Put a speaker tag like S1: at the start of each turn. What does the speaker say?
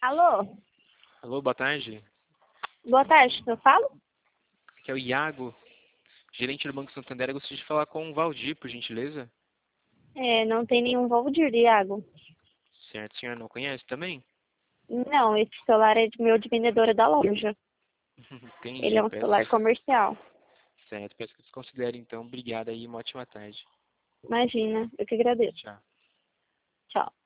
S1: Alô?
S2: Alô, boa tarde.
S1: Boa tarde, eu falo?
S2: Aqui é o Iago, gerente do Banco Santander. Eu gostaria de falar com o Valdir, por gentileza.
S1: Não tem nenhum Valdir, Iago.
S2: Certo, a senhora não conhece também?
S1: Não, esse celular é meu de vendedora da loja. Ele
S2: Entendi,
S1: é um
S2: peço
S1: celular
S2: que...
S1: comercial.
S2: Certo, peço que você considere então. Obrigado aí, uma ótima tarde.
S1: Imagina, eu que agradeço.
S2: Tchau.
S1: Tchau.